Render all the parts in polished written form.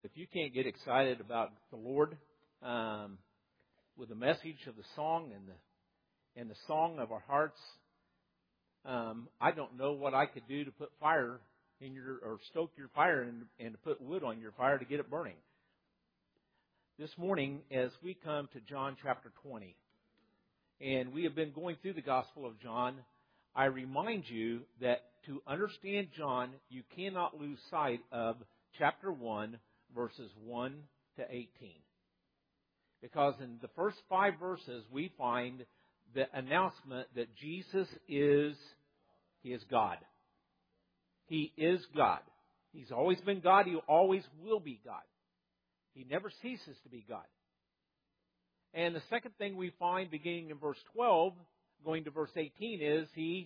If you can't get excited about the Lord with the message of the song and the song of our hearts, I don't know what I could do to put fire in or stoke your fire and to put wood on your fire to get it burning. This morning, as we come to John chapter 20, and we have been going through the Gospel of John, I remind you that to understand John, you cannot lose sight of chapter 1, verses 1 to 18. Because in the first 5 verses, we find the announcement that Jesus is God. He is God. He's always been God. He always will be God. He never ceases to be God. And the second thing we find beginning in verse 12, going to verse 18, is He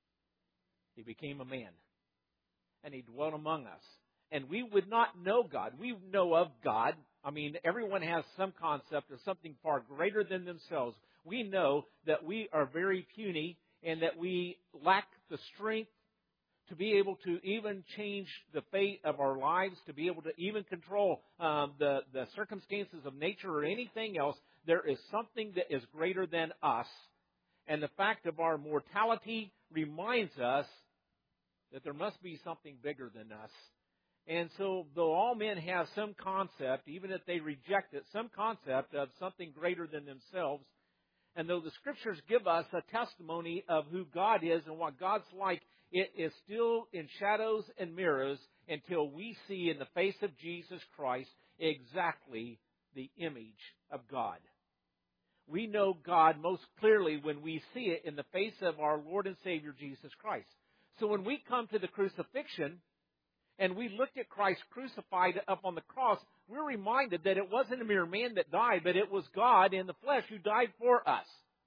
became a man. And He dwelt among us. And we would not know God. We know of God. I mean, everyone has some concept of something far greater than themselves. We know that we are very puny and that we lack the strength to be able to even change the fate of our lives, to be able to even control the circumstances of nature or anything else. There is something that is greater than us. And the fact of our mortality reminds us that there must be something bigger than us. And so, though all men have some concept, even if they reject it, some concept of something greater than themselves, and though the Scriptures give us a testimony of who God is and what God's like, it is still in shadows and mirrors until we see in the face of Jesus Christ exactly the image of God. We know God most clearly when we see it in the face of our Lord and Savior Jesus Christ. So when we come to the crucifixion, and we looked at Christ crucified up on the cross, we're reminded that it wasn't a mere man that died, but it was God in the flesh who died for us.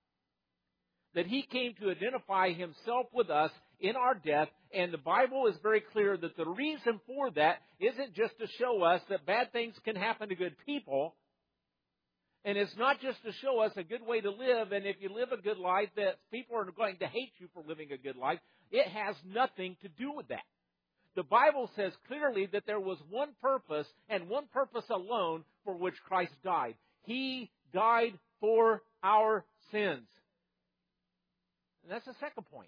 That He came to identify Himself with us in our death, and the Bible is very clear that the reason for that isn't just to show us that bad things can happen to good people, and it's not just to show us a good way to live, and if you live a good life, that people are going to hate you for living a good life. It has nothing to do with that. The Bible says clearly that there was one purpose and one purpose alone for which Christ died. He died for our sins. And that's the second point.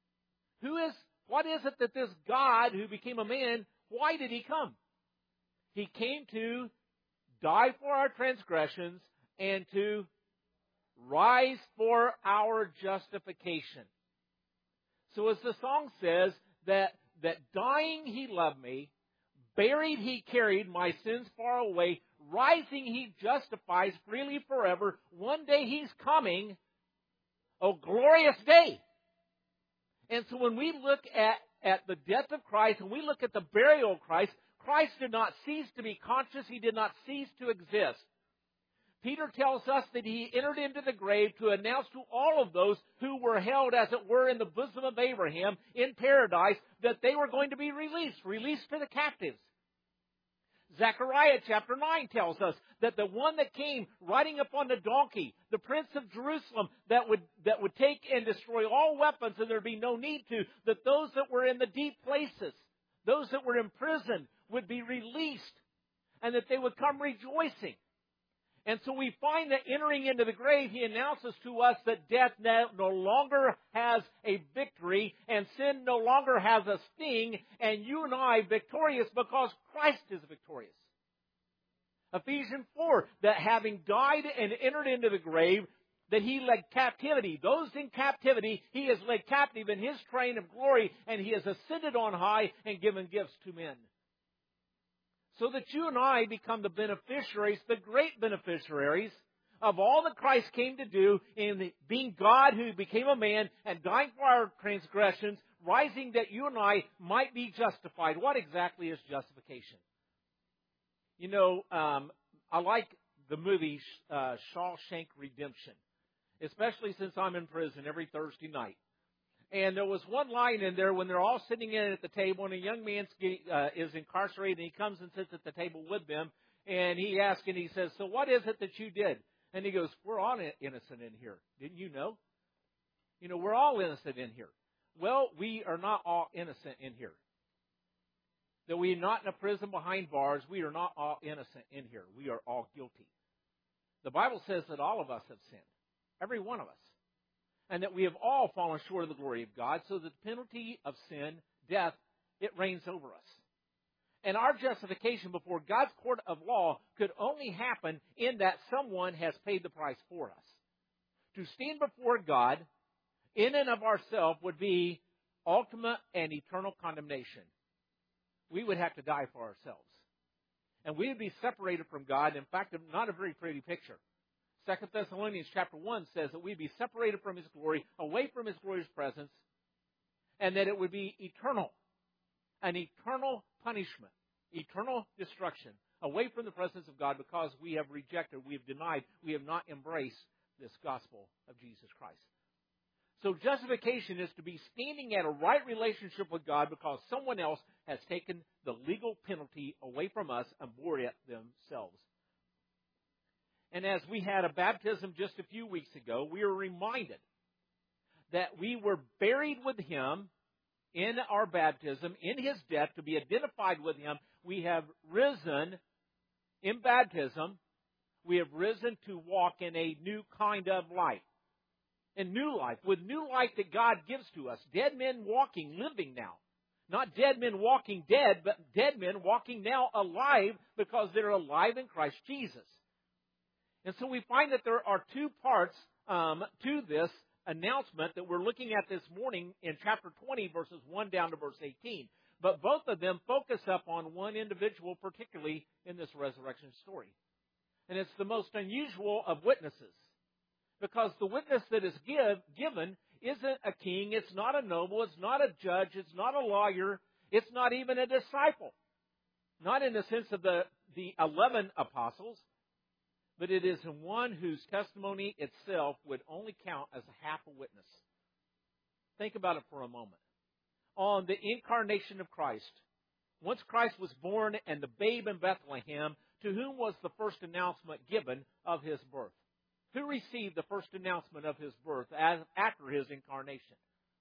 What is it that this God who became a man, why did He come? He came to die for our transgressions and to rise for our justification. So as the song says, that dying He loved me, buried He carried my sins far away, rising He justifies freely forever. One day He's coming, oh glorious day. And so when we look at the death of Christ, and we look at the burial of Christ, Christ did not cease to be conscious. He did not cease to exist. Peter tells us that He entered into the grave to announce to all of those who were held, as it were, in the bosom of Abraham in paradise, that they were going to be released to the captives. Zechariah chapter 9 tells us that the one that came riding upon the donkey, the Prince of Jerusalem, that would take and destroy all weapons, and there would be no need to, that those that were in the deep places, those that were in prison, would be released, and that they would come rejoicing. And so we find that entering into the grave, He announces to us that death no longer has a victory, and sin no longer has a sting, and you and I victorious because Christ is victorious. Ephesians 4, that having died and entered into the grave, that He led captivity. Those in captivity, He has led captive in His train of glory, and He has ascended on high and given gifts to men. So that you and I become the beneficiaries, the great beneficiaries of all that Christ came to do in being God who became a man and dying for our transgressions, rising that you and I might be justified. What exactly is justification? You know, I like the movie Shawshank Redemption, especially since I'm in prison every Thursday night. And there was one line in there when they're all sitting in at the table, and a young man is incarcerated, and he comes and sits at the table with them, and he asks, and he says, so what is it that you did? And he goes, we're all innocent in here. Didn't you know? You know, we're all innocent in here. Well, we are not all innocent in here. That we are not in a prison behind bars. We are not all innocent in here. We are all guilty. The Bible says that all of us have sinned. Every one of us. And that we have all fallen short of the glory of God, so that the penalty of sin, death, it reigns over us. And our justification before God's court of law could only happen in that someone has paid the price for us. To stand before God in and of ourselves would be ultimate and eternal condemnation. We would have to die for ourselves. And we would be separated from God. In fact, not a very pretty picture. 2 Thessalonians chapter 1 says that we'd be separated from His glory, away from His glorious presence, and that it would be eternal. An eternal punishment, eternal destruction, away from the presence of God because we have rejected, we have denied, we have not embraced this gospel of Jesus Christ. So justification is to be standing at a right relationship with God because someone else has taken the legal penalty away from us and bore it themselves. And as we had a baptism just a few weeks ago, we were reminded that we were buried with Him in our baptism, in His death, to be identified with Him. We have risen in baptism. We have risen to walk in a new kind of life. In new life, with new life that God gives to us. Dead men walking, living now. Not dead men walking dead, but dead men walking now alive because they're alive in Christ Jesus. And so we find that there are two parts to this announcement that we're looking at this morning in chapter 20, verses 1 down to verse 18. But both of them focus up on one individual, particularly in this resurrection story. And it's the most unusual of witnesses. Because the witness that is given isn't a king, it's not a noble, it's not a judge, it's not a lawyer, it's not even a disciple. Not in the sense of the 11 apostles, but it is one whose testimony itself would only count as a half a witness. Think about it for a moment. On the incarnation of Christ, once Christ was born and the babe in Bethlehem, to whom was the first announcement given of His birth? Who received the first announcement of His birth after His incarnation?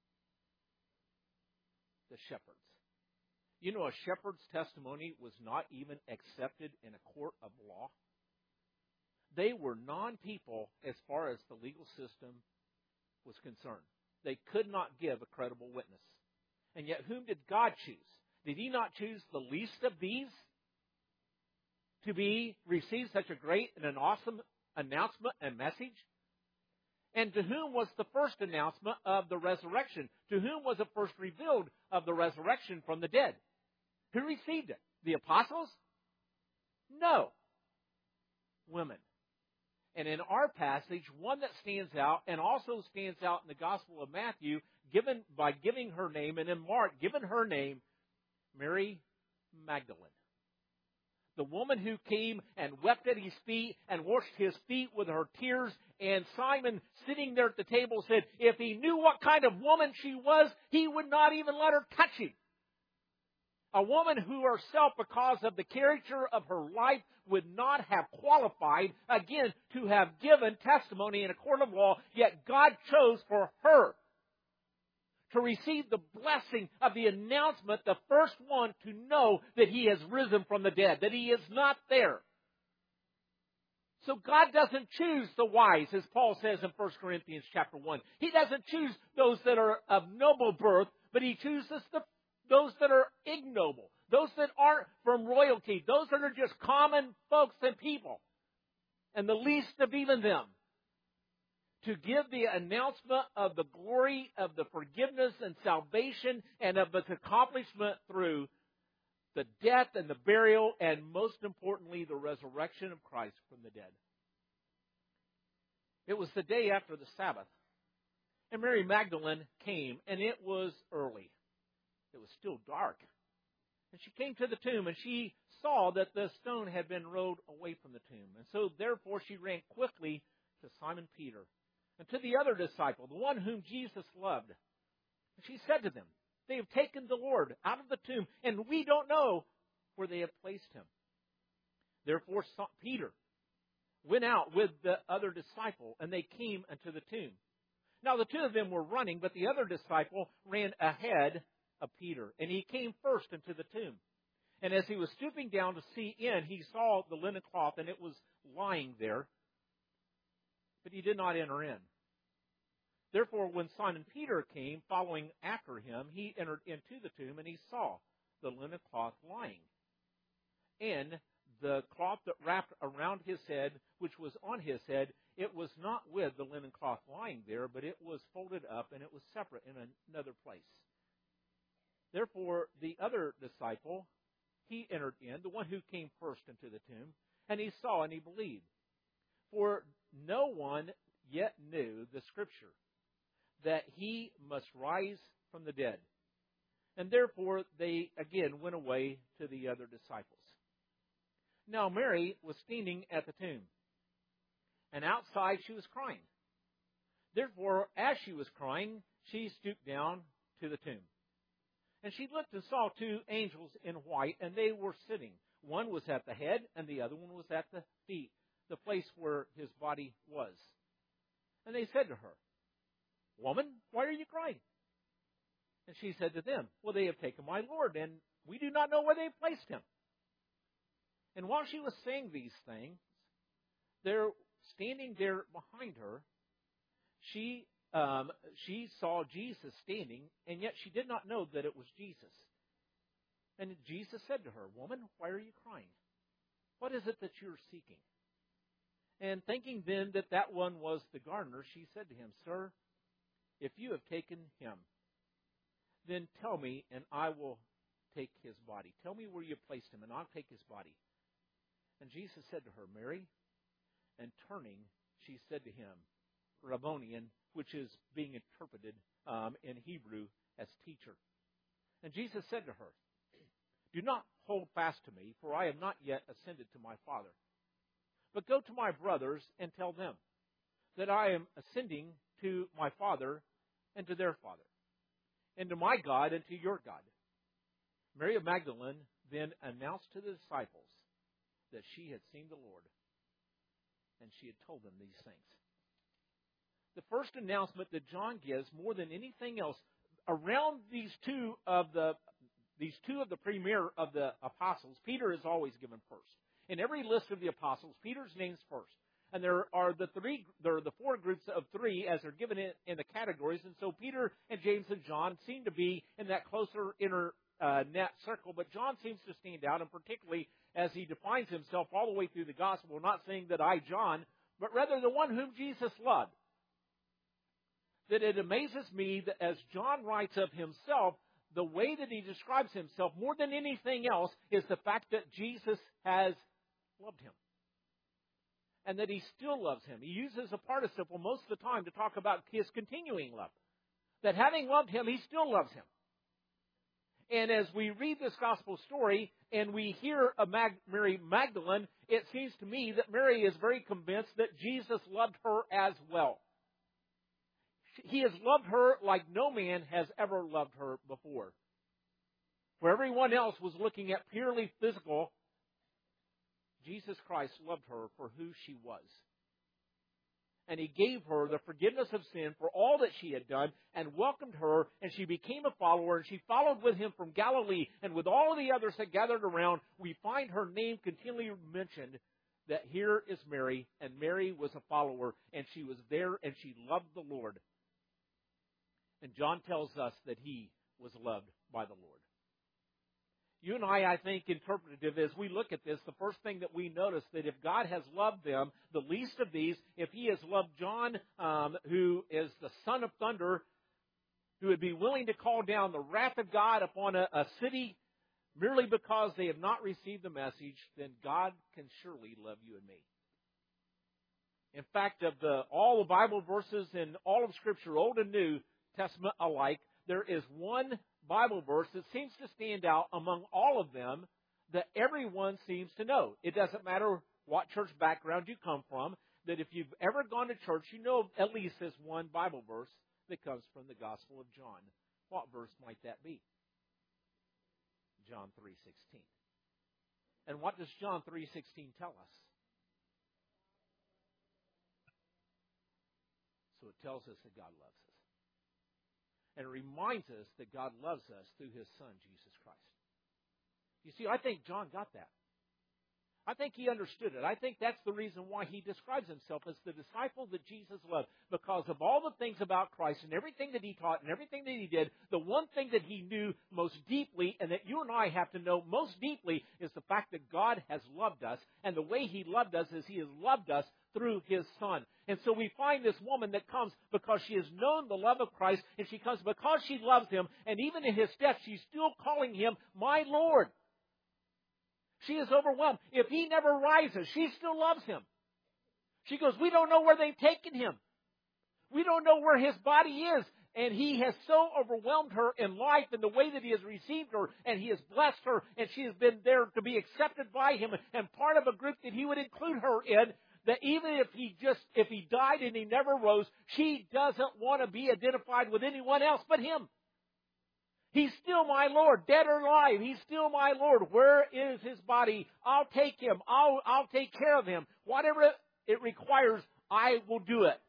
The shepherds. You know, a shepherd's testimony was not even accepted in a court of law. They were non-people as far as the legal system was concerned. They could not give a credible witness. And yet, whom did God choose? Did He not choose the least of these to receive such a great and an awesome announcement and message? And to whom was the first announcement of the resurrection? To whom was it first revealed of the resurrection from the dead? Who received it? The apostles? No. Women. And in our passage, one that stands out and also stands out in the Gospel of Matthew, by giving her name, and in Mark, given her name, Mary Magdalene. The woman who came and wept at His feet and washed His feet with her tears. And Simon, sitting there at the table, said, if he knew what kind of woman she was, he would not even let her touch Him. A woman who herself, because of the character of her life, would not have qualified, again, to have given testimony in a court of law, yet God chose for her to receive the blessing of the announcement, the first one to know that He has risen from the dead, that He is not there. So God doesn't choose the wise, as Paul says in 1 Corinthians chapter 1. He doesn't choose those that are of noble birth, but He chooses those that are ignoble, those that aren't from royalty, those that are just common folks and people, and the least of even them, to give the announcement of the glory of the forgiveness and salvation and of its accomplishment through the death and the burial and, most importantly, the resurrection of Christ from the dead. It was the day after the Sabbath, and Mary Magdalene came, and it was early. It was still dark. And she came to the tomb, and she saw that the stone had been rolled away from the tomb. And so, therefore, she ran quickly to Simon Peter and to the other disciple, the one whom Jesus loved. And she said to them, they have taken the Lord out of the tomb, and we don't know where they have placed Him. Therefore, Peter went out with the other disciple, and they came unto the tomb. Now, the two of them were running, but the other disciple ran ahead of Peter, and he came first into the tomb. And as he was stooping down to see in, he saw the linen cloth, and it was lying there, but he did not enter in. Therefore, when Simon Peter came following after him, he entered into the tomb, and he saw the linen cloth lying, and the cloth that wrapped around his head, which was on his head, it was not with the linen cloth lying there, but it was folded up, and it was separate in another place. Therefore, the other disciple, he entered in, the one who came first into the tomb, and he saw and he believed. For no one yet knew the Scripture, that he must rise from the dead. And therefore they again went away to the other disciples. Now Mary was standing at the tomb, and outside she was crying. Therefore, as she was crying, she stooped down to the tomb. And she looked and saw two angels in white, and they were sitting. One was at the head, and the other one was at the feet, the place where his body was. And they said to her, "Woman, why are you crying?" And she said to them, "Well, they have taken my Lord, and we do not know where they have placed him." And while she was saying these things, there, standing there behind her, she saw Jesus standing, and yet she did not know that it was Jesus. And Jesus said to her, "Woman, why are you crying? What is it that you're seeking?" And thinking then that that one was the gardener, she said to him, "Sir, if you have taken him, then tell me, and I will take his body. Tell me where you placed him, and I'll take his body." And Jesus said to her, "Mary." And turning, she said to him, "Rabboni," which is being interpreted in Hebrew as teacher. And Jesus said to her, "Do not hold fast to me, for I have not yet ascended to my Father. But go to my brothers and tell them that I am ascending to my Father and to their Father, and to my God and to your God." Mary of Magdalene then announced to the disciples that she had seen the Lord, and she had told them these things. The first announcement that John gives, more than anything else, around these two of the premier of the apostles, Peter is always given first. In every list of the apostles, Peter's name's first. And there are the four groups of three as they're given in the categories. And so Peter and James and John seem to be in that closer inner net circle. But John seems to stand out, and particularly as he defines himself all the way through the gospel, not saying that I, John, but rather the one whom Jesus loved. That it amazes me that as John writes of himself, the way that he describes himself more than anything else is the fact that Jesus has loved him. And that he still loves him. He uses a participle most of the time to talk about his continuing love. That having loved him, he still loves him. And as we read this gospel story and we hear of Mary Magdalene, it seems to me that Mary is very convinced that Jesus loved her as well. He has loved her like no man has ever loved her before. Where everyone else was looking at purely physical, Jesus Christ loved her for who she was. And He gave her the forgiveness of sin for all that she had done and welcomed her, and she became a follower, and she followed with Him from Galilee. And with all of the others that gathered around, we find her name continually mentioned, that here is Mary, and Mary was a follower, and she was there, and she loved the Lord. And John tells us that he was loved by the Lord. You and I think, interpretative, as we look at this, the first thing that we notice that if God has loved them, the least of these, if He has loved John, who is the son of thunder, who would be willing to call down the wrath of God upon a city merely because they have not received the message, then God can surely love you and me. In fact, of all the Bible verses in all of Scripture, Old and New Testament alike, there is one Bible verse that seems to stand out among all of them that everyone seems to know. It doesn't matter what church background you come from, that if you've ever gone to church, you know at least this one Bible verse that comes from the Gospel of John. What verse might that be? John 3:16. And what does John 3:16 tell us? So it tells us that God loves us. And it reminds us that God loves us through His Son, Jesus Christ. You see, I think John got that. I think he understood it. I think that's the reason why he describes himself as the disciple that Jesus loved. Because of all the things about Christ and everything that he taught and everything that he did, the one thing that he knew most deeply and that you and I have to know most deeply is the fact that God has loved us. And the way he loved us is he has loved us through his Son. And so we find this woman that comes because she has known the love of Christ, and she comes because she loves him. And even in his death, she's still calling him my Lord. She is overwhelmed. If he never rises, she still loves him. She goes, we don't know where they've taken him. We don't know where his body is. And he has so overwhelmed her in life in the way that he has received her, and he has blessed her, and she has been there to be accepted by him and part of a group that he would include her in, that even if he died and he never rose, she doesn't want to be identified with anyone else but him. He's still my Lord, dead or alive. He's still my Lord. Where is his body? I'll take him. I'll take care of him. Whatever it requires, I will do it.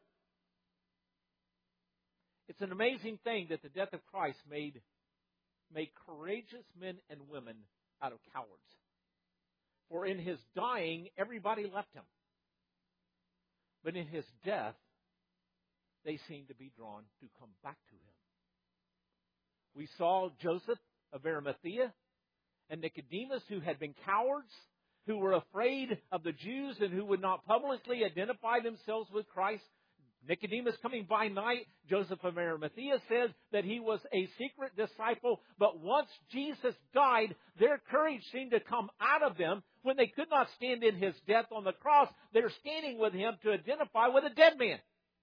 It's an amazing thing that the death of Christ made courageous men and women out of cowards. For in his dying, everybody left him. But in his death, they seemed to be drawn to come back to him. We saw Joseph of Arimathea and Nicodemus, who had been cowards, who were afraid of the Jews and who would not publicly identify themselves with Christ. Nicodemus coming by night, Joseph of Arimathea says that he was a secret disciple, but once Jesus died, their courage seemed to come out of them. When they could not stand in his death on the cross, they're standing with him to identify with a dead man.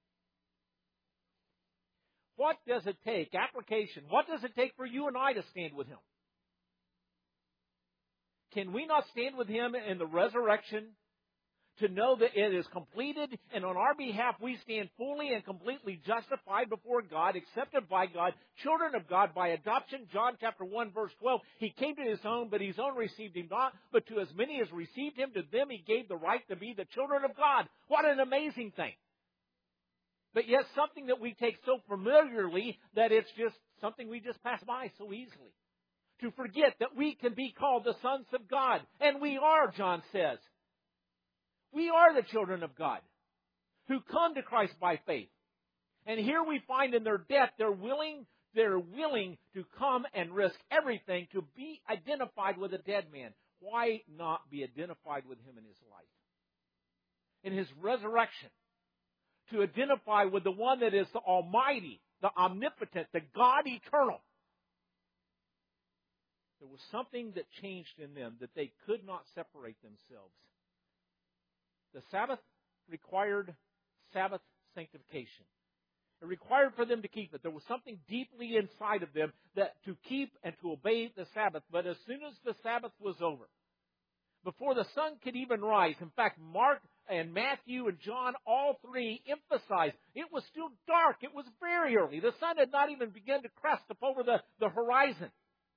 What does it take? Application. What does it take for you and I to stand with him? Can we not stand with him in the resurrection to know that it is completed, and on our behalf we stand fully and completely justified before God, accepted by God, children of God by adoption? John chapter 1 verse 12, he came to his own, but his own received him not. But to as many as received him, to them he gave the right to be the children of God. What an amazing thing. But yet something that we take so familiarly that it's just something we just pass by so easily. To forget that we can be called the sons of God. And we are, John says. We are the children of God who come to Christ by faith. And here we find in their death, they're willing to come and risk everything to be identified with a dead man. Why not be identified with him in his life? In his resurrection. To identify with the one that is the Almighty, the Omnipotent, the God Eternal. There was something that changed in them that they could not separate themselves. The Sabbath required Sabbath sanctification. It required for them to keep it. There was something deeply inside of them that to keep and to obey the Sabbath. But as soon as the Sabbath was over, before the sun could even rise, in fact, Mark and Matthew and John, all three emphasized it was still dark. It was very early. The sun had not even begun to crest up over the horizon.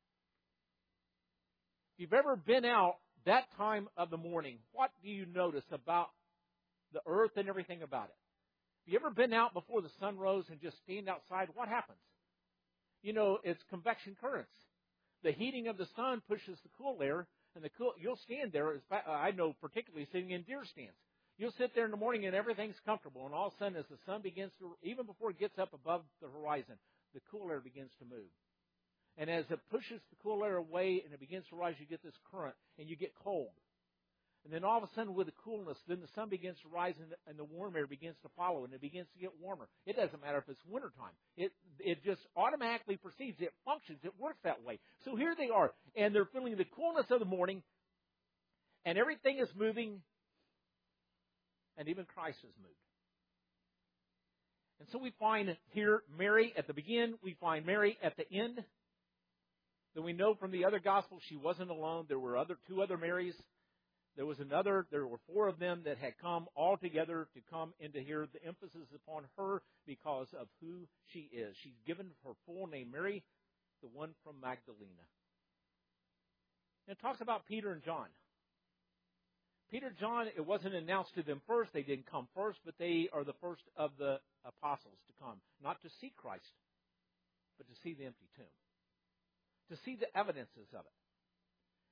If you've ever been out that time of the morning, what do you notice about the earth and everything about it? Have you ever been out before the sun rose and just stand outside? What happens? You know, it's convection currents. The heating of the sun pushes the cool air, and you'll stand there. I know, particularly sitting in deer stands. You'll sit there in the morning and everything's comfortable, and all of a sudden, as the sun begins to, even before it gets up above the horizon, the cool air begins to move. And as it pushes the cool air away and it begins to rise, you get this current and you get cold. And then all of a sudden with the coolness, then the sun begins to rise and the warm air begins to follow and it begins to get warmer. It doesn't matter if it's wintertime. It just automatically perceives. It functions. It works that way. So here they are, and they're feeling the coolness of the morning, and everything is moving, and even Christ has moved. And so we find here Mary at the beginning. We find Mary at the end. Then we know from the other Gospels she wasn't alone. There were two other Marys. There were four of them that had come all together to come into here. The emphasis is upon her because of who she is. She's given her full name, Mary, the one from Magdalena. And it talks about Peter and John. Peter and John, it wasn't announced to them first. They didn't come first, but they are the first of the apostles to come. Not to see Christ, but to see the empty tomb. To see the evidences of it.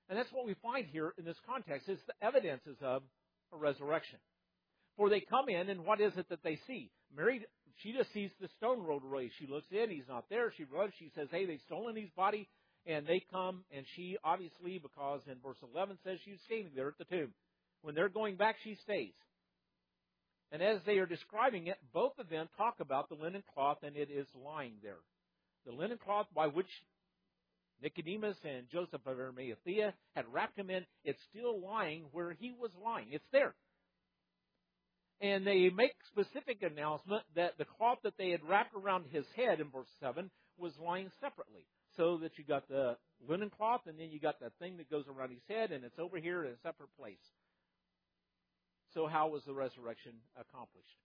And that's what we find here in this context, is the evidences of a resurrection. For they come in, and what is it that they see? Mary, she just sees the stone rolled away. She looks in, he's not there. She runs, she says, hey, they've stolen his body. And they come, and she obviously, because in verse 11 says she's standing there at the tomb. When they're going back, she stays. And as they are describing it, both of them talk about the linen cloth, and it is lying there. The linen cloth by which Nicodemus and Joseph of Arimathea had wrapped him in, it's still lying where he was lying. It's there. And they make specific announcement that the cloth that they had wrapped around his head in verse 7 was lying separately. So that you got the linen cloth, and then you got that thing that goes around his head, and it's over here in a separate place. So how was the resurrection accomplished?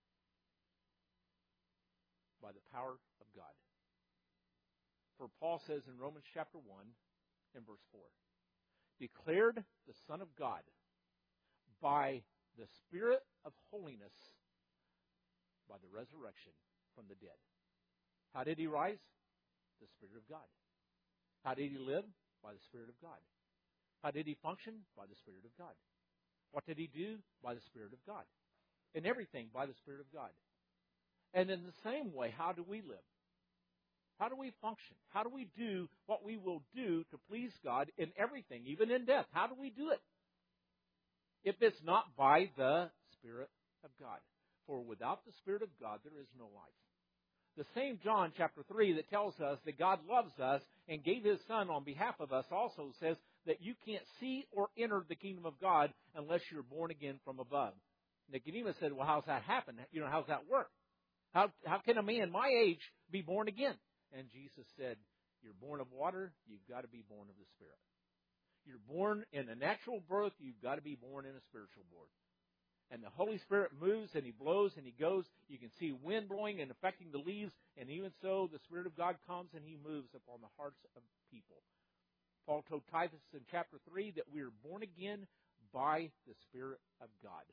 By the power of God. For Paul says in Romans chapter 1 and verse 4, declared the Son of God by the Spirit of holiness by the resurrection from the dead. How did he rise? The Spirit of God. How did he live? By the Spirit of God. How did he function? By the Spirit of God. What did he do? By the Spirit of God. In everything, by the Spirit of God. And in the same way, how do we live? How do we function? How do we do what we will do to please God in everything, even in death? How do we do it? If it's not by the Spirit of God. For without the Spirit of God, there is no life. The same John chapter 3 that tells us that God loves us and gave His Son on behalf of us also says that you can't see or enter the kingdom of God unless you're born again from above. Nicodemus said, well, how's that happen? How's that work? How can a man my age be born again? And Jesus said, you're born of water, you've got to be born of the Spirit. You're born in a natural birth, you've got to be born in a spiritual birth. And the Holy Spirit moves and He blows and He goes. You can see wind blowing and affecting the leaves. And even so, the Spirit of God comes and He moves upon the hearts of people. Paul told Titus in chapter 3 that we are born again by the Spirit of God.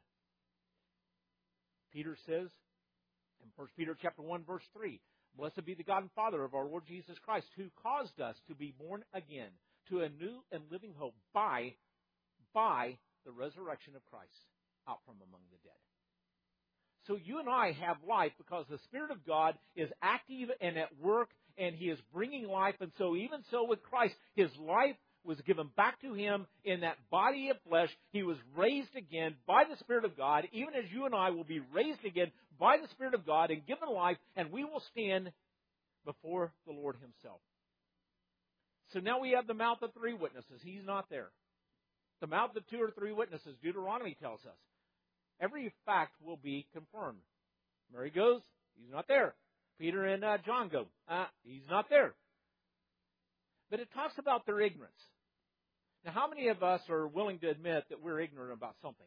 Peter says in 1 Peter chapter 1 verse 3, blessed be the God and Father of our Lord Jesus Christ, who caused us to be born again to a new and living hope by the resurrection of Christ out from among the dead. So you and I have life because the Spirit of God is active and at work, and He is bringing life. And so even so with Christ, His life was given back to Him in that body of flesh. He was raised again by the Spirit of God, even as you and I will be raised again by the Spirit of God and given life, and we will stand before the Lord Himself. So now we have the mouth of 3 witnesses. He's not there. The mouth of 2 or 3 witnesses, Deuteronomy tells us. Every fact will be confirmed. Mary goes, He's not there. Peter and John go, He's not there. But it talks about their ignorance. Now, how many of us are willing to admit that we're ignorant about something?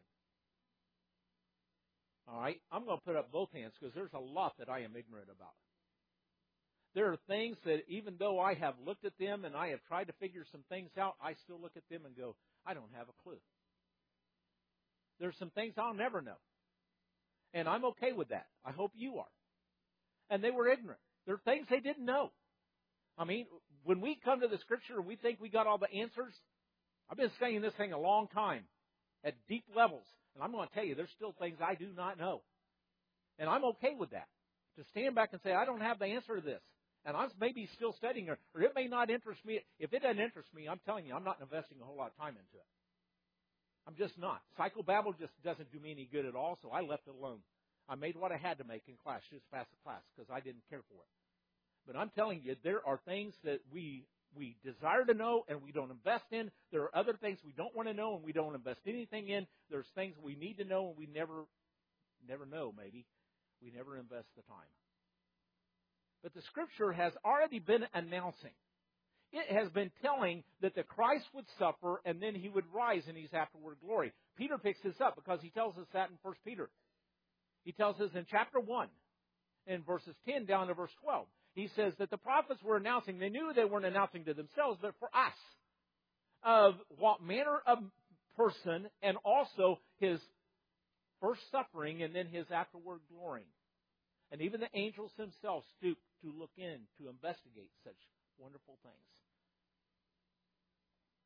All right, I'm going to put up both hands because there's a lot that I am ignorant about. There are things that even though I have looked at them and I have tried to figure some things out, I still look at them and go, I don't have a clue. There's some things I'll never know. And I'm okay with that. I hope you are. And they were ignorant. There are things they didn't know. I mean, when we come to the Scripture and we think we got all the answers, I've been studying this thing a long time at deep levels. And I'm going to tell you, there's still things I do not know. And I'm okay with that. To stand back and say, I don't have the answer to this. And I'm maybe still studying, or it may not interest me. If it doesn't interest me, I'm telling you, I'm not investing a whole lot of time into it. I'm just not. Psychobabble just doesn't do me any good at all, so I left it alone. I made what I had to make in class, just pass the class, because I didn't care for it. But I'm telling you, there are things that we desire to know and we don't invest in. There are other things we don't want to know and we don't invest anything in. There's things we need to know and we never know, maybe. We never invest the time. But the Scripture has already been announcing. It has been telling that the Christ would suffer and then He would rise in His afterward glory. Peter picks this up because he tells us that in 1 Peter. He tells us in chapter 1, in verses 10 down to verse 12. He says that the prophets were announcing, they knew they weren't announcing to themselves, but for us, of what manner of person and also His first suffering and then His afterward glory. And even the angels themselves stoop to look in, to investigate such wonderful things.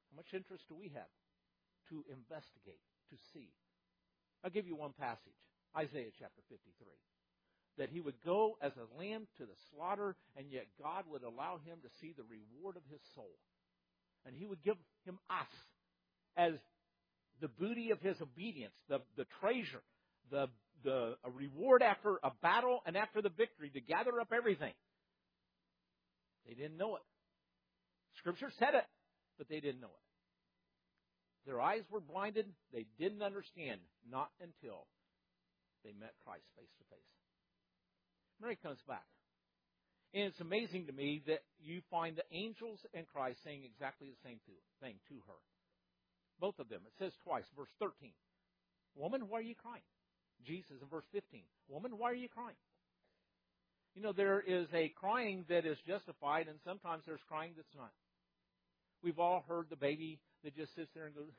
How much interest do we have to investigate, to see? I'll give you one passage, Isaiah chapter 53. That he would go as a lamb to the slaughter, and yet God would allow him to see the reward of his soul. And he would give him us as the booty of his obedience, the treasure, the a reward after a battle and after the victory, to gather up everything. They didn't know it. Scripture said it, but they didn't know it. Their eyes were blinded. They didn't understand, not until they met Christ face to face. Mary comes back. And it's amazing to me that you find the angels and Christ saying exactly the same thing to her. Both of them. It says twice, verse 13. Woman, why are you crying? Jesus in verse 15. Woman, why are you crying? You know, there is a crying that is justified, and sometimes there's crying that's not. We've all heard the baby that just sits there and goes,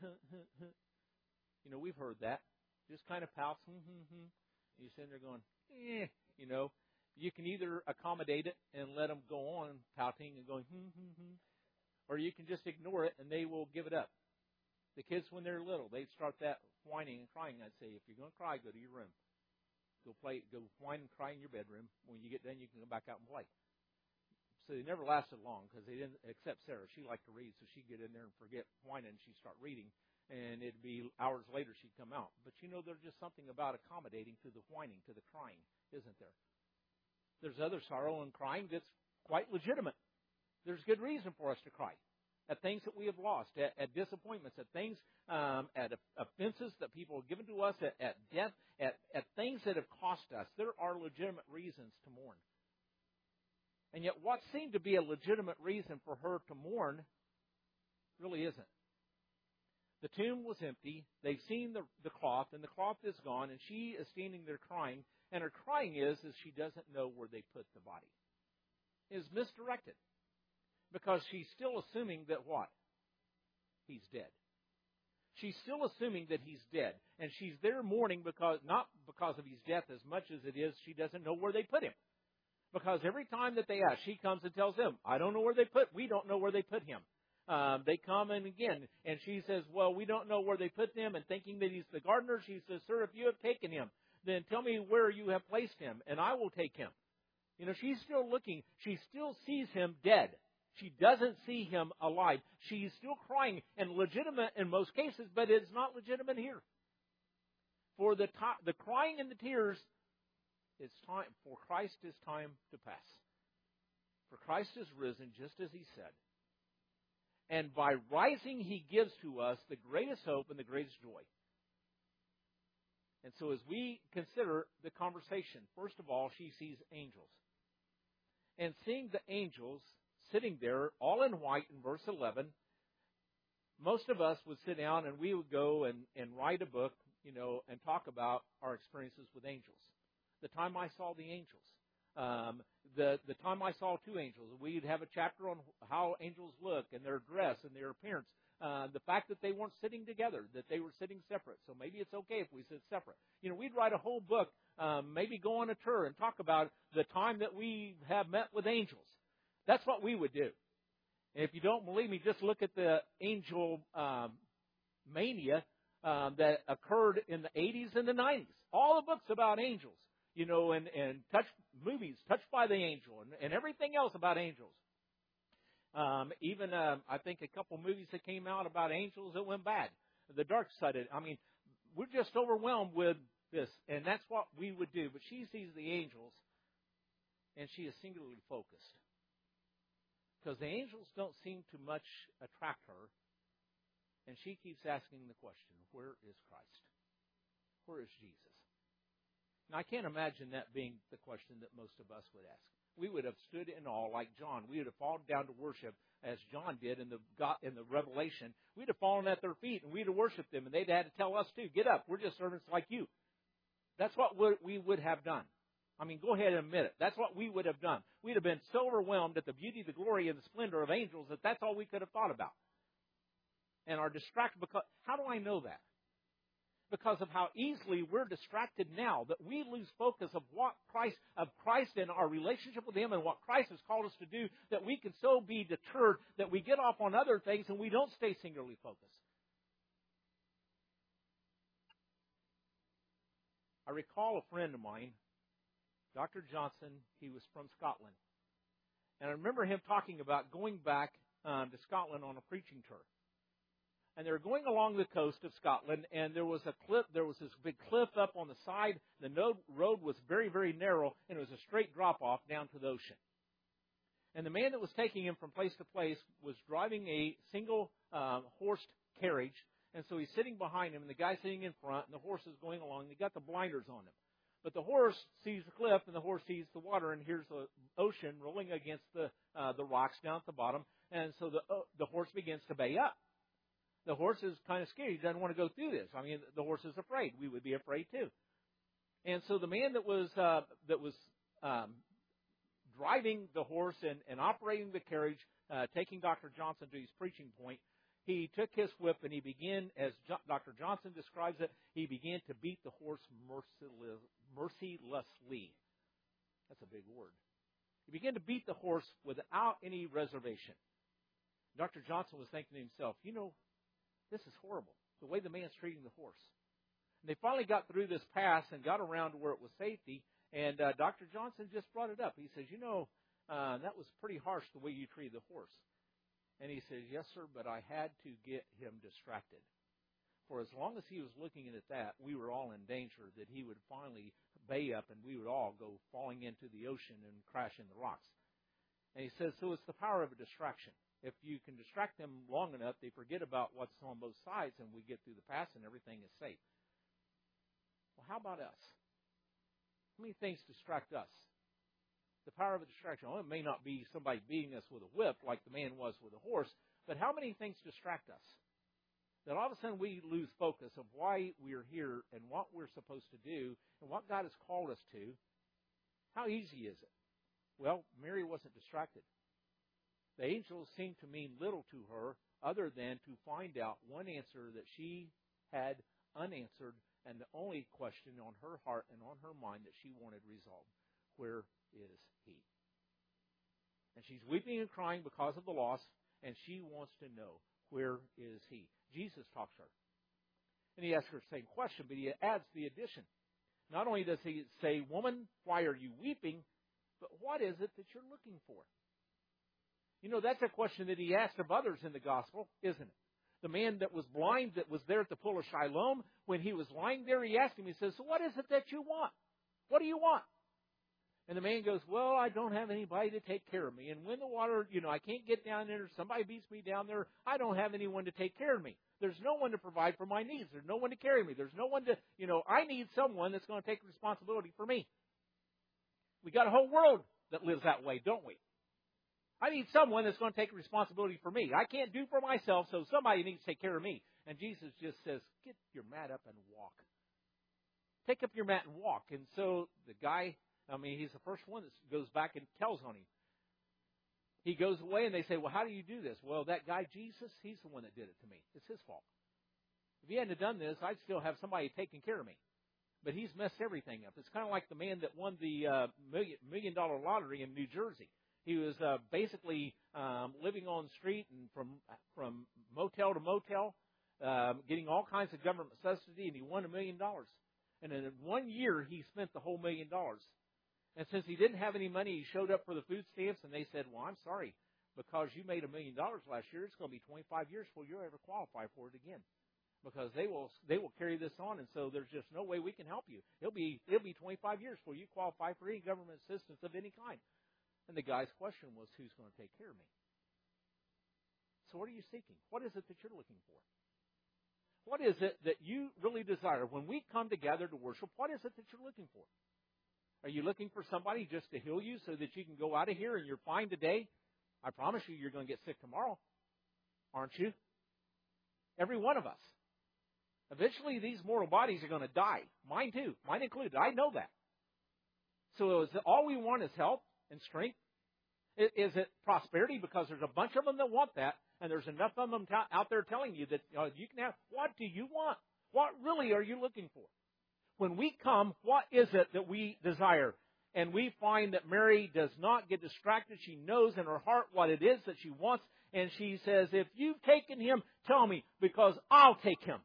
You know, we've heard that. Just kind of pouts, You're sitting there going, You know, you can either accommodate it and let them go on pouting and going, or you can just ignore it and they will give it up. The kids, when they're little, they start that whining and crying. I'd say, if you're going to cry, go to your room. Go whine and cry in your bedroom. When you get done, you can go back out and play. So they never lasted long because they didn't, except Sarah. She liked to read, so she'd get in there and forget whining, and she'd start reading, and it'd be hours later she'd come out. But you know, there's just something about accommodating to the whining, to the crying, isn't there? There's other sorrow and crying that's quite legitimate. There's good reason for us to cry. At things that we have lost, at disappointments, at things, at offenses that people have given to us, at death, at things that have cost us. There are legitimate reasons to mourn. And yet what seemed to be a legitimate reason for her to mourn really isn't. The tomb was empty. They've seen the cloth, and the cloth is gone, and she is standing there crying. And her crying is she doesn't know where they put the body. It is misdirected. Because she's still assuming that what? He's dead. She's still assuming that he's dead. And she's there mourning not because of his death as much as it is she doesn't know where they put him. Because every time that they ask, she comes and tells them, we don't know where they put him. They come and again, and she says, well, we don't know where they put him. And thinking that he's the gardener, she says, sir, if you have taken him, then tell me where you have placed him, and I will take him. You know, she's still looking. She still sees him dead. She doesn't see him alive. She's still crying, and legitimate in most cases, but it's not legitimate here. For the crying and the tears, it's time for Christ is time to pass. For Christ is risen, just as he said. And by rising, he gives to us the greatest hope and the greatest joy. And so as we consider the conversation, first of all, she sees angels. And seeing the angels sitting there, all in white, in verse 11, most of us would sit down and we would go and write a book, you know, and talk about our experiences with angels. The time I saw the angels. The time I saw two angels. We'd have a chapter on how angels look and their dress and their appearance. The fact that they weren't sitting together, that they were sitting separate. So maybe it's okay if we sit separate. You know, we'd write a whole book, maybe go on a tour and talk about the time that we have met with angels. That's what we would do. And if you don't believe me, just look at the angel mania that occurred in the 80s and the 90s. All the books about angels, you know, and movies, Touched by the Angel, and everything else about angels. Even I think a couple movies that came out about angels that went bad. The dark side of it. I mean, we're just overwhelmed with this, and that's what we would do. But she sees the angels, and she is singularly focused. Because the angels don't seem to much attract her. And she keeps asking the question, where is Christ? Where is Jesus? Now, I can't imagine that being the question that most of us would ask. We would have stood in awe like John. We would have fallen down to worship as John did in the Revelation. We'd have fallen at their feet and we'd have worshipped them. And they'd had to tell us too, get up. We're just servants like you. That's what we would have done. I mean, go ahead and admit it. That's what we would have done. We'd have been so overwhelmed at the beauty, the glory, and the splendor of angels that that's all we could have thought about. And are distracted because, how do I know that? because of how easily we're distracted now, that we lose focus of what Christ and our relationship with Him and what Christ has called us to do, that we can so be deterred that we get off on other things and we don't stay singularly focused. I recall a friend of mine, Dr. Johnson. He was from Scotland. And I remember him talking about going back to Scotland on a preaching tour. And they were going along the coast of Scotland, and there was this big cliff up on the side. The road was very, very narrow, and it was a straight drop-off down to the ocean. And the man that was taking him from place to place was driving a single horsed carriage. And so he's sitting behind him, and the guy's sitting in front, and the horse is going along. And they got the blinders on him. But the horse sees the cliff, and the horse sees the water, and here's the ocean rolling against the rocks down at the bottom. And so the horse begins to bay up. The horse is kind of scared. He doesn't want to go through this. I mean, the horse is afraid. We would be afraid too. And so the man that was driving the horse and operating the carriage, taking Dr. Johnson to his preaching point, he took his whip and he began, as Dr. Johnson describes it, he began to beat the horse mercilessly. That's a big word. He began to beat the horse without any reservation. Dr. Johnson was thinking to himself, this is horrible, the way the man's treating the horse. And they finally got through this pass and got around to where it was safety, and Dr. Johnson just brought it up. He says, that was pretty harsh the way you treated the horse. And he says, yes, sir, but I had to get him distracted. For as long as he was looking at that, we were all in danger that he would finally bay up and we would all go falling into the ocean and crash in the rocks. And he says, so it's the power of a distraction. If you can distract them long enough, they forget about what's on both sides, and we get through the pass, and everything is safe. Well, how about us? How many things distract us? The power of a distraction. Well, it may not be somebody beating us with a whip like the man was with a horse, but how many things distract us? That all of a sudden we lose focus of why we're here and what we're supposed to do and what God has called us to. How easy is it? Well, Mary wasn't distracted. The angels seemed to mean little to her other than to find out one answer that she had unanswered and the only question on her heart and on her mind that she wanted resolved. Where is He? And she's weeping and crying because of the loss, and she wants to know, where is He? Jesus talks to her. And He asks her the same question, but He adds the addition. Not only does He say, woman, why are you weeping? But what is it that you're looking for? That's a question that He asked of others in the gospel, isn't it? The man that was blind that was there at the pool of Siloam, when he was lying there, He asked him, He says, so what is it that you want? What do you want? And the man goes, well, I don't have anybody to take care of me. And when the water, I can't get down there. Somebody beats me down there. I don't have anyone to take care of me. There's no one to provide for my needs. There's no one to carry me. There's no one to, I need someone that's going to take responsibility for me. We got a whole world that lives that way, don't we? I need someone that's going to take responsibility for me. I can't do for myself, so somebody needs to take care of me. And Jesus just says, get your mat up and walk. Take up your mat and walk. And so the guy, he's the first one that goes back and tells on him. He goes away and they say, well, how do you do this? Well, that guy, Jesus, he's the one that did it to me. It's his fault. If he hadn't done this, I'd still have somebody taking care of me. But he's messed everything up. It's kind of like the man that won the $1 million lottery in New Jersey. He was basically living on the street and from motel to motel, getting all kinds of government subsidy, and he won $1 million. And in 1 year, he spent the whole $1 million. And since he didn't have any money, he showed up for the food stamps, and they said, well, I'm sorry, because you made $1 million last year, it's going to be 25 years before you ever qualify for it again. Because they will carry this on, and so there's just no way we can help you. It'll be 25 years before you qualify for any government assistance of any kind. And the guy's question was, who's going to take care of me? So what are you seeking? What is it that you're looking for? What is it that you really desire? When we come together to worship, what is it that you're looking for? Are you looking for somebody just to heal you so that you can go out of here and you're fine today? I promise you're going to get sick tomorrow, aren't you? Every one of us. Eventually, these mortal bodies are going to die. Mine too. Mine included. I know that. So is all we want is health and strength? Is it prosperity? Because there's a bunch of them that want that, and there's enough of them out there telling you that you can have. What do you want? What really are you looking for? When we come, what is it that we desire? And we find that Mary does not get distracted. She knows in her heart what it is that she wants. And she says, if you've taken him, tell me, because I'll take him.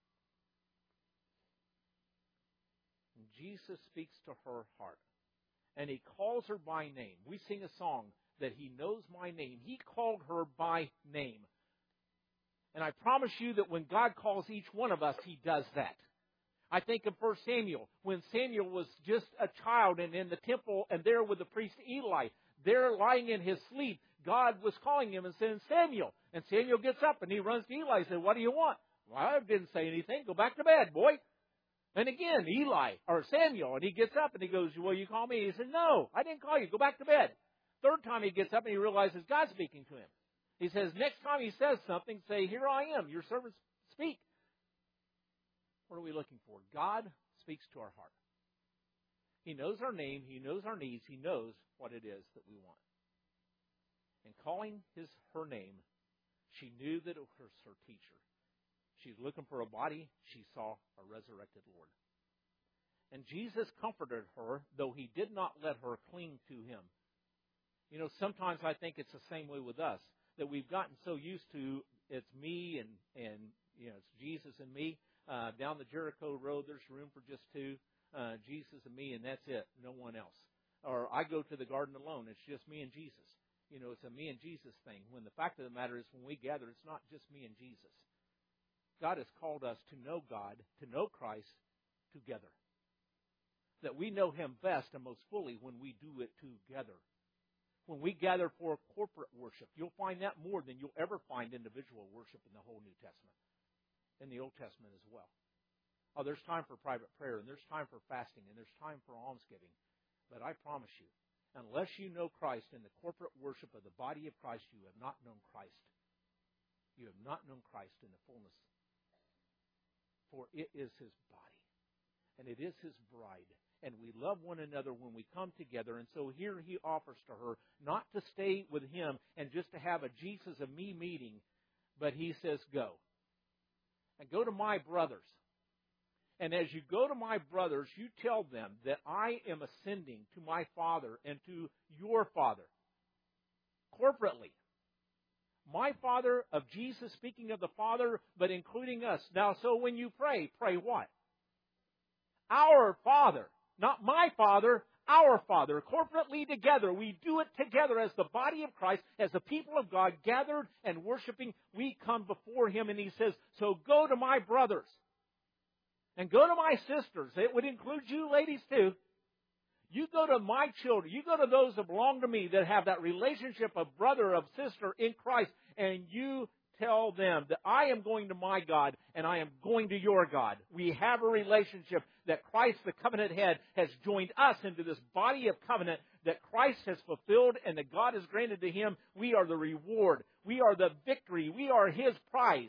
And Jesus speaks to her heart. And he calls her by name. We sing a song that he knows my name. He called her by name. And I promise you that when God calls each one of us, he does that. I think of 1 Samuel, when Samuel was just a child and in the temple and there with the priest Eli, there lying in his sleep, God was calling him and saying, Samuel. And Samuel gets up and he runs to Eli and says, what do you want? Well, I didn't say anything. Go back to bed, boy. And again, Samuel, and he gets up and he goes, well, you call me? He said, no, I didn't call you. Go back to bed. Third time he gets up and he realizes God's speaking to him. He says, next time he says something, say, here I am, your servant, speak. What are we looking for? God speaks to our heart. He knows our name. He knows our needs. He knows what it is that we want. And calling her name, she knew that it was her teacher. She's looking for a body. She saw a resurrected Lord. And Jesus comforted her, though he did not let her cling to him. You know, sometimes I think it's the same way with us, that we've gotten so used to it's me and you know, it's Jesus and me. Down the Jericho Road, there's room for just two, Jesus and me, and that's it, no one else. Or I go to the garden alone, it's just me and Jesus. You know, it's a me and Jesus thing. When the fact of the matter is, when we gather, it's not just me and Jesus. God has called us to know God, to know Christ together. That we know him best and most fully when we do it together. When we gather for corporate worship, you'll find that more than you'll ever find individual worship in the whole New Testament. In the Old Testament as well. Oh, there's time for private prayer, and there's time for fasting, and there's time for almsgiving. But I promise you, unless you know Christ in the corporate worship of the body of Christ, you have not known Christ. You have not known Christ in the fullness. For it is his body, and it is his bride. And we love one another when we come together. And so here he offers to her not to stay with him and just to have a Jesus of me meeting, but he says, go. And go to my brothers. And as you go to my brothers, you tell them that I am ascending to my Father and to your Father. Corporately. My Father of Jesus, speaking of the Father, but including us. Now, so when you pray, pray what? Our Father. Not my Father, our Father. Corporately together. We do it together as the body of Christ, as the people of God gathered and worshiping. We come before him and he says, so go to my brothers. And go to my sisters. It would include you ladies too. You go to my children. You go to those that belong to me, that have that relationship of brother, of sister in Christ. And you tell them that I am going to my God and I am going to your God. We have a relationship that Christ, the covenant head, has joined us into this body of covenant that Christ has fulfilled and that God has granted to him. We are the reward. We are the victory. We are his prize.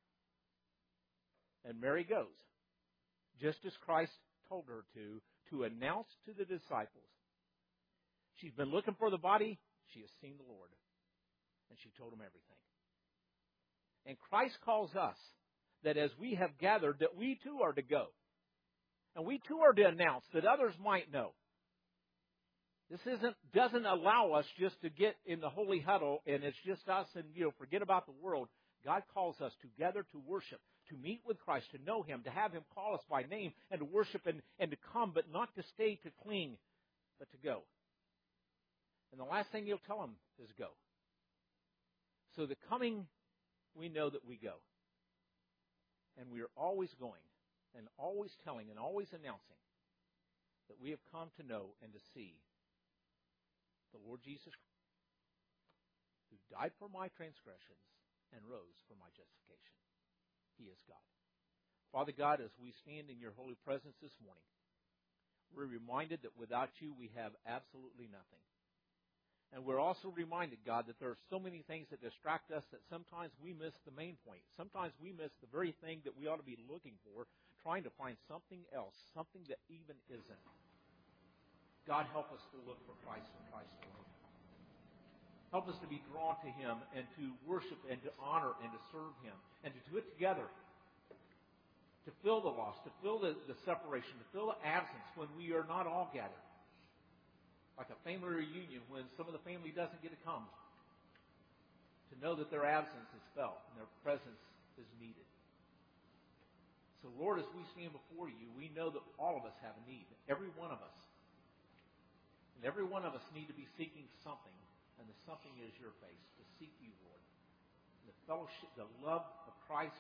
And Mary goes, just as Christ told her to announce to the disciples. She's been looking for the body. She has seen the Lord. And she told him everything. And Christ calls us that as we have gathered, that we too are to go. And we too are to announce that others might know. This doesn't allow us just to get in the holy huddle and it's just us and, forget about the world. God calls us together to worship, to meet with Christ, to know him, to have him call us by name and to worship and to come, but not to stay, to cling, but to go. And the last thing he'll tell him is go. So the coming, we know that we go. And we are always going and always telling and always announcing that we have come to know and to see the Lord Jesus Christ, who died for my transgressions and rose for my justification. He is God. Father God, as we stand in your holy presence this morning, we're reminded that without you we have absolutely nothing. And we're also reminded, God, that there are so many things that distract us that sometimes we miss the main point. Sometimes we miss the very thing that we ought to be looking for, trying to find something else, something that even isn't. God, help us to look for Christ and Christ alone. Help us to be drawn to him and to worship and to honor and to serve him and to do it together. to fill the loss, to fill the separation, to fill the absence when we are not all gathered. Like a family reunion when some of the family doesn't get to come. To know that their absence is felt and their presence is needed. So Lord, as we stand before you, we know that all of us have a need. Every one of us. And every one of us need to be seeking something. And the something is your face. To seek you, Lord. The fellowship, the love of Christ.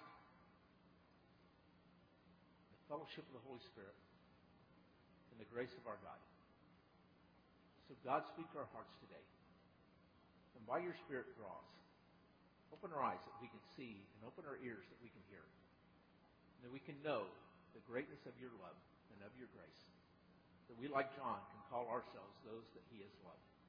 The fellowship of the Holy Spirit. And the grace of our God. So God, speak to our hearts today. And by your Spirit, draw us. Open our eyes that we can see, and open our ears that we can hear. And that we can know the greatness of your love and of your grace. That we, like John, can call ourselves those that he has loved.